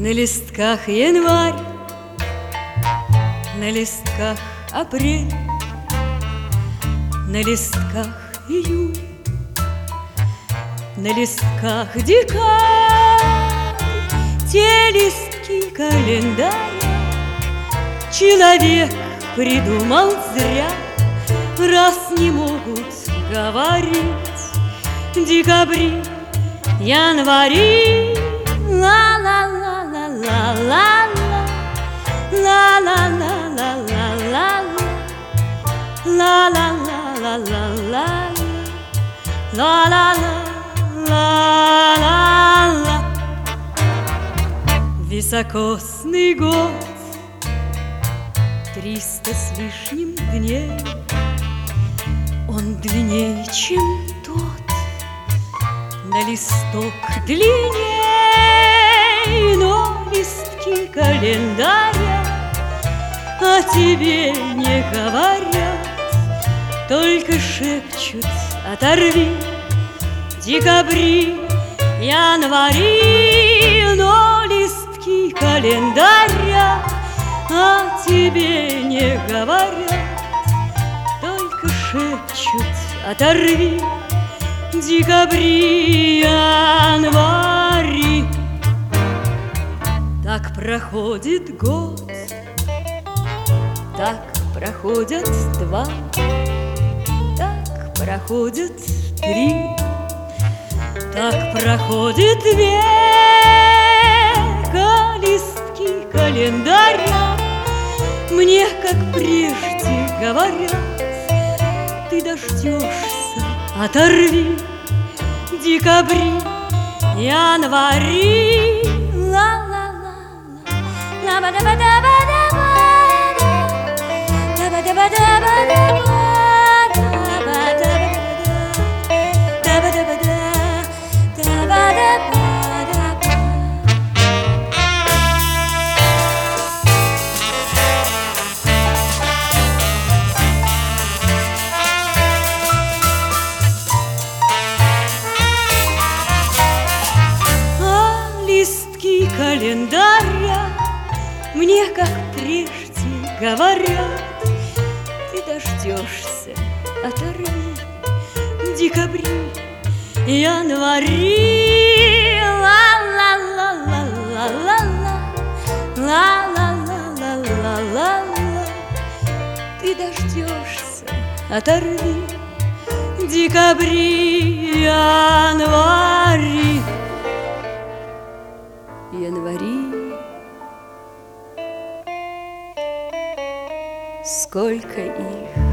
На листках январь, на листках апрель, на листках июль, на листках декабрь. Те листки календаря человек придумал зря, раз не могут говорить декабри, январи. Ла-ла-ла-ла-ла-ла-ла, ла-ла-ла-ла-ла-ла-ла, ла-ла-ла-ла-ла-ла, ла-ла-ла-ла-ла. Високосный год, 300 с лишним дней, он длиннее, чем тот, на листок длинней, но листки календаря о тебе не говорят, только шепчут: оторви декабри, январи. Но листки календаря о тебе не говорят, только шепчут: оторви декабри, январи. Так проходит год, так проходят два, так проходят три, так проходит век, а листки календаря мне, как прежде, говорят: ты дождешься, оторви декабри, январи. Ла-ла-ла-ла, ла-ба-да-ба-да-ба-да-ба, да-ба-да-ба-да-ба-да-ба. Листки календаря мне, как прежде, говорят: ты дождешься, оторви декабри, январи. Ла-ла-ла-ла-ла-ла, ла-ла-ла-ла-ла-ла, ты дождешься, оторви декабри, январи. Январи, сколько их!